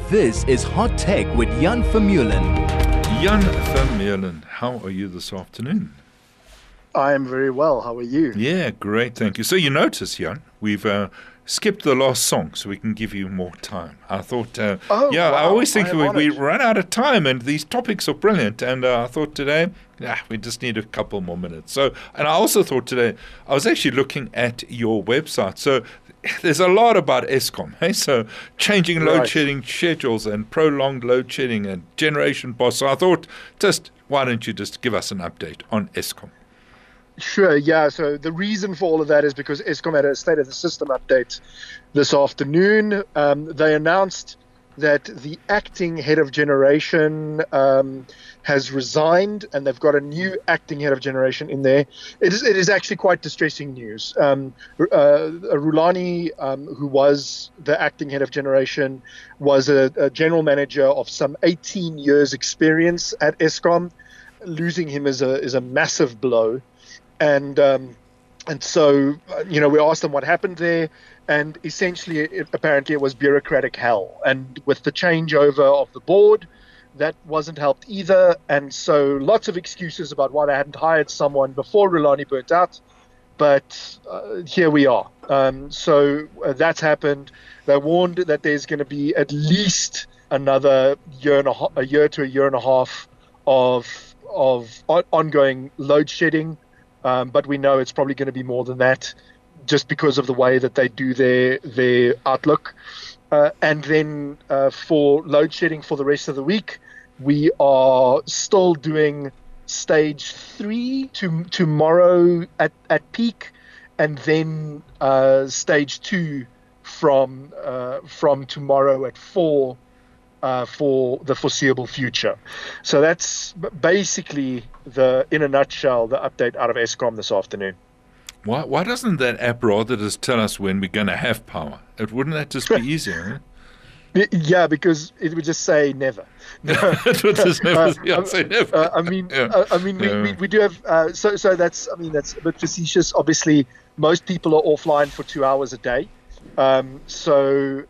This is Hot Tech with Jan Vermeulen. Jan Vermeulen, how are you this afternoon? I am very well. How are you? Yeah, great, thank you. So you notice, Jan, we've skipped the last song so we can give you more time. I thought, I always think we run out of time and these topics are brilliant. And I thought today, we just need a couple more minutes. So, and I also thought today, I was actually looking at your website. So there's a lot about Eskom, hey? So changing load shedding schedules and prolonged load shedding and generation boss. So I thought, why don't you just give us an update on Eskom? Sure, yeah. So the reason for all of that is because Eskom had a State of the System update this afternoon. They announced that the acting head of generation has resigned, and they've got a new acting head of generation in there. It is actually quite distressing news. Rulani, who was the acting head of generation, was a general manager of some 18 years experience at Eskom. Losing him is a massive blow. And so, we asked them what happened there, and essentially, apparently it was bureaucratic hell. And with the changeover of the board, that wasn't helped either. And so lots of excuses about why they hadn't hired someone before Rulani burnt out. But here we are. So that's happened. They warned that there's going to be at least another a year to a year and a half of ongoing load shedding. But we know it's probably going to be more than that, just because of the way that they do their outlook. And then for load shedding for the rest of the week, we are still doing stage 3 tomorrow at peak, and then stage 2 from tomorrow at 4 for the foreseeable future. So that's basically in a nutshell, the update out of Eskom this afternoon. Why doesn't that app rather just tell us when we're going to have power? Wouldn't that just be easier? Huh? Yeah, because it would just say never. It would just never say never. We do have. So that's a bit facetious. Obviously, most people are offline for 2 hours a day. For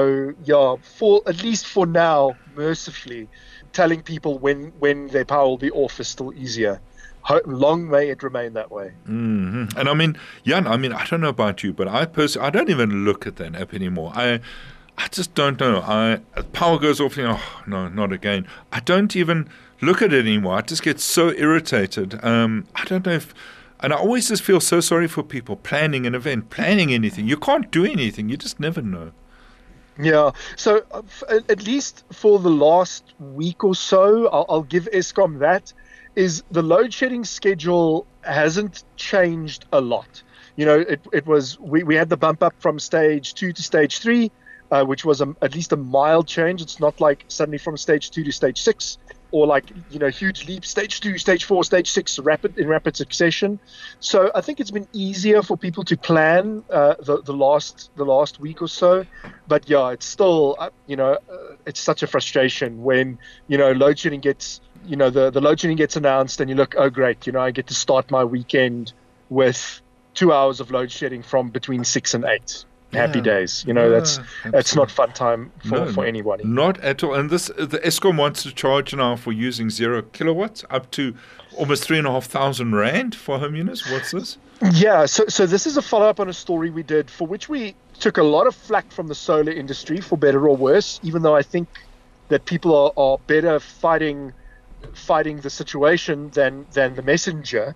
at least for now, mercifully, telling people when their power will be off is still easier. Long may it remain that way. Mm-hmm. And Jan, I don't know about you, but I don't even look at that app anymore. I just don't know. Power goes off, no, not again. I don't even look at it anymore. I just get so irritated. I don't know if... And I always just feel so sorry for people planning an event, planning anything. You can't do anything. You just never know. Yeah. So at least for the last week or so, I'll give Eskom that, is the load shedding schedule hasn't changed a lot. It was, we had the bump up from stage 2 to stage 3, which was at least a mild change. It's not like suddenly from stage 2 to stage 6. Or huge leap, stage 2, stage 4, stage 6, in rapid succession. So I think it's been easier for people to plan the last week or so. But yeah, it's still, it's such a frustration when, load shedding gets, the load shedding gets announced and you look, oh great, I get to start my weekend with 2 hours of load shedding from between 6 and 8. Happy days. That's not fun time for anybody. Not at all. And the Eskom wants to charge now for using 0 kilowatts up to almost 3,500 rand for home units. What's this? Yeah, so this is a follow-up on a story we did, for which we took a lot of flack from the solar industry, for better or worse, even though I think that people are better fighting the situation than the messenger,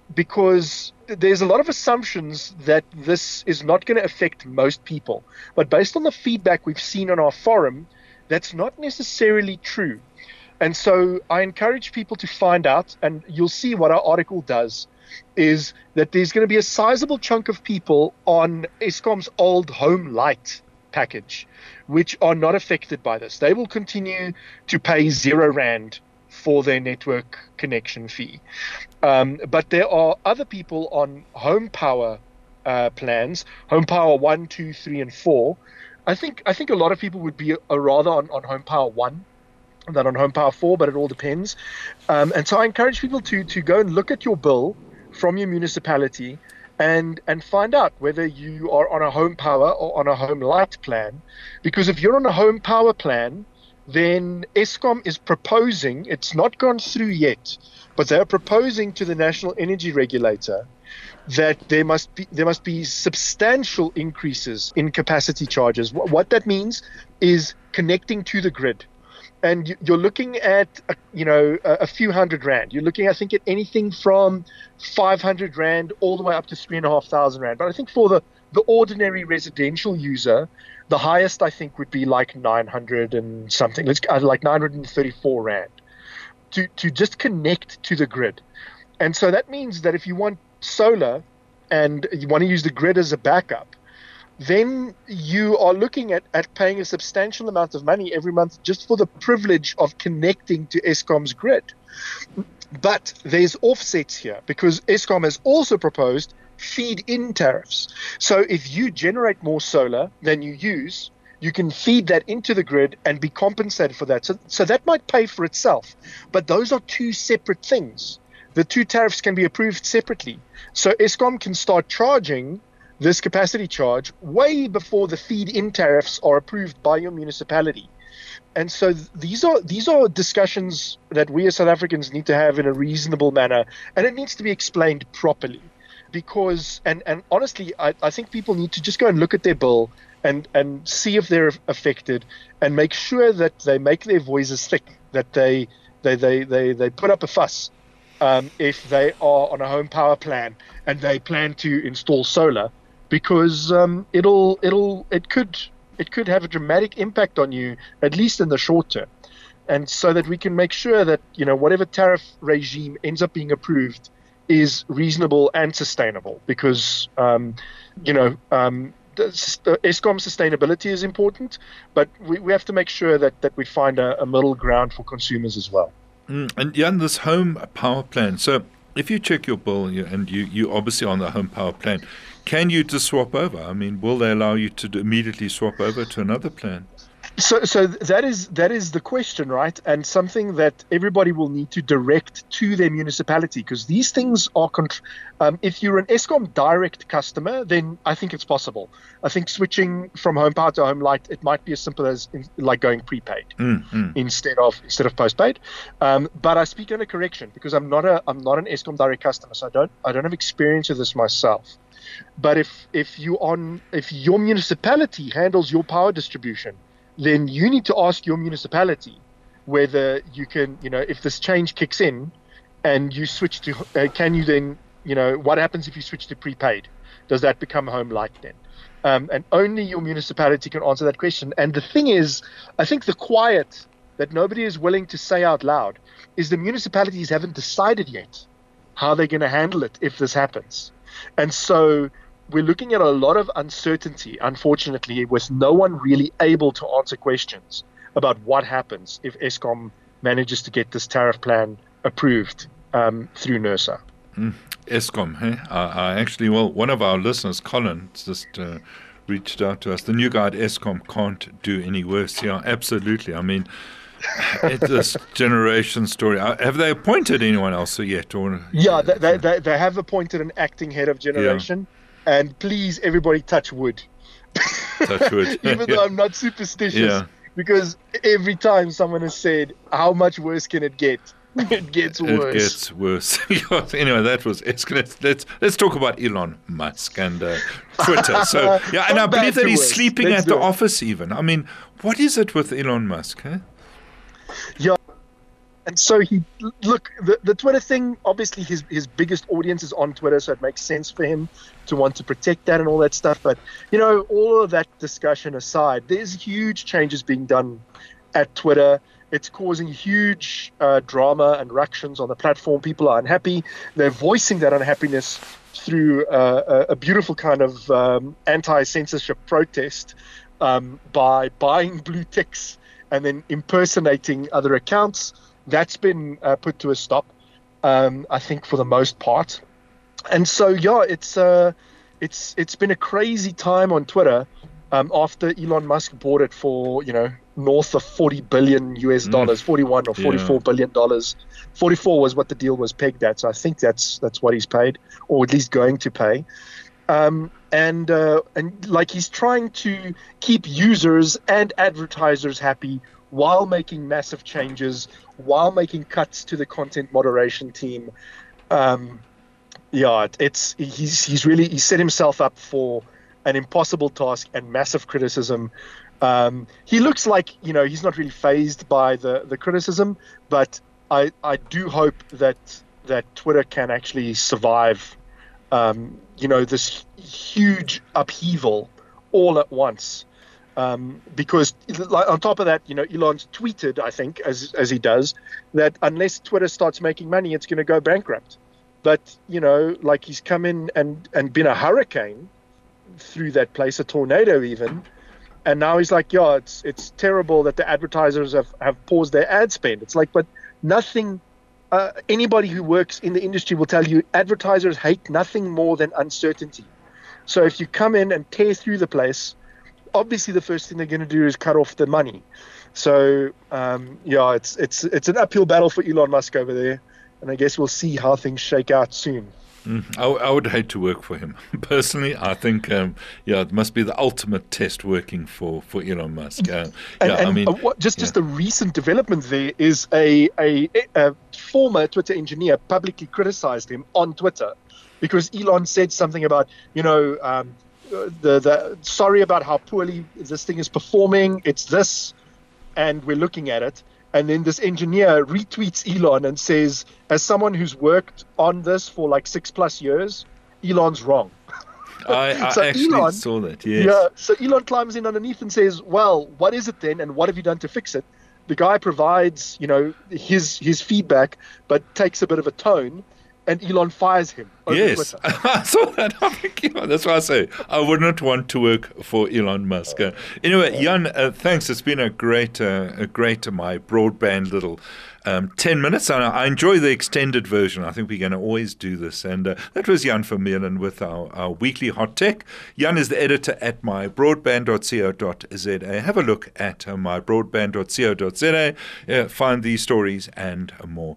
because there's a lot of assumptions that this is not going to affect most people. But based on the feedback we've seen on our forum, that's not necessarily true. And so I encourage people to find out, and you'll see what our article does, is that there's going to be a sizable chunk of people on Eskom's old Home Light package, which are not affected by this. They will continue to pay 0 rand for their network connection fee. But there are other people on home power plans, home power 1, 2, 3, and 4. I think a lot of people would be rather on home power 1 than on home power 4, but it all depends. And so I encourage people to go and look at your bill from your municipality and find out whether you are on a home power or on a home light plan. Because if you're on a home power plan, then Eskom is proposing, it's not gone through yet, but they're proposing to the National Energy Regulator that there must be substantial increases in capacity charges. What that means is connecting to the grid. And you're looking at, a few $100. You're looking, I think, at anything from 500 Rand all the way up to 3,500 Rand. But I think for the ordinary residential user, the highest, I think, would be like 900 and something. Like 934 Rand to just connect to the grid. And so that means that if you want solar and you want to use the grid as a backup, then you are looking at paying a substantial amount of money every month just for the privilege of connecting to Eskom's grid. But there's offsets here because Eskom has also proposed feed-in tariffs. So if you generate more solar than you use, you can feed that into the grid and be compensated for that. So that might pay for itself. But those are two separate things. The two tariffs can be approved separately. So Eskom can start charging this capacity charge way before the feed-in tariffs are approved by your municipality. And so these are discussions that we as South Africans need to have in a reasonable manner, and it needs to be explained properly. Because, and honestly, I think people need to just go and look at their bill and see if they're affected and make sure that they make their voices thick, that they put up a fuss if they are on a home power plan and they plan to install solar, because it could have a dramatic impact on you, at least in the short term. And so that we can make sure that, whatever tariff regime ends up being approved is reasonable and sustainable, because Eskom sustainability is important, but we have to make sure that we find a middle ground for consumers as well. And Jan, this home power plan, so if you check your bill and you obviously on the home power plan, can you just swap over? I mean, will they allow you to immediately swap over to another plan? So that is the question, right? And something that everybody will need to direct to their municipality, because these things are. If you're an Eskom direct customer, then I think it's possible. I think switching from home power to home light, it might be as simple as like going prepaid instead of postpaid. But I speak under correction because I'm not an Eskom direct customer, so I don't have experience with this myself. But if your municipality handles your power distribution, then you need to ask your municipality whether you can, if this change kicks in and you switch to, can you then, what happens if you switch to prepaid? Does that become home light then? And only your municipality can answer that question. And the thing is, I think the quiet that nobody is willing to say out loud is the municipalities haven't decided yet how they're going to handle it if this happens. And so we're looking at a lot of uncertainty, unfortunately, with no one really able to answer questions about what happens if Eskom manages to get this tariff plan approved through NERSA. Eskom, hey? I actually, one of our listeners, Colin, just reached out to us. The new guy at Eskom can't do any worse. Yeah, absolutely. I mean, it's this generation story. Have they appointed anyone else yet? Yeah, they have appointed an acting head of generation. Yeah. And please, everybody, touch wood. Touch wood. Even though I'm not superstitious, because every time someone has said, how much worse can it get? It gets worse. It gets worse. Anyway, that was let's talk about Elon Musk and Twitter. So and I believe that he's sleeping at the office even. I mean, what is it with Elon Musk? Huh? Yeah. And so the Twitter thing, obviously his biggest audience is on Twitter, so it makes sense for him to want to protect that and all that stuff. But, all of that discussion aside, there's huge changes being done at Twitter. It's causing huge drama and ructions on the platform. People are unhappy. They're voicing that unhappiness through a beautiful kind of anti-censorship protest by buying blue ticks and then impersonating other accounts. That's been put to a stop, I think, for the most part. And so, it's been a crazy time on Twitter after Elon Musk bought it for, north of $40 billion US, 41 or $44 billion. 44 was what the deal was pegged at. So I think that's what he's paid, or at least going to pay. And like he's trying to keep users and advertisers happy while making massive changes, while making cuts to the content moderation team. He's set himself up for an impossible task and massive criticism. He looks like, he's not really fazed by the criticism, but I do hope that Twitter can actually survive, this huge upheaval all at once. Because on top of that, Elon's tweeted, I think, as he does, that unless Twitter starts making money, it's going to go bankrupt. But, like he's come in and been a hurricane through that place, a tornado even. And now he's like, it's terrible that the advertisers have paused their ad spend. It's like, but nothing, anybody who works in the industry will tell you advertisers hate nothing more than uncertainty. So if you come in and tear through the place, obviously the first thing they're going to do is cut off the money. So, it's an uphill battle for Elon Musk over there. And I guess we'll see how things shake out soon. I would hate to work for him. Personally, I think, it must be the ultimate test working for Elon Musk. Just the recent development there is a former Twitter engineer publicly criticized him on Twitter because Elon said something about, sorry about how poorly this thing is performing. It's this, and we're looking at it. And then this engineer retweets Elon and says, as someone who's worked on this for like 6+ years, Elon's wrong. I actually saw that, yes. Yeah, so Elon climbs in underneath and says, well, what is it then, and what have you done to fix it? The guy provides, his feedback, but takes a bit of a tone, and Elon fires him over Twitter. I saw that. I think, that's why I say I would not want to work for Elon Musk. Anyway, Jan, thanks. It's been a great my broadband little 10 minutes. And I enjoy the extended version. I think we're going to always do this. And that was Jan Vermeulen with our weekly Hot Tech. Jan is the editor at mybroadband.co.za. Have a look at mybroadband.co.za. Find these stories and more.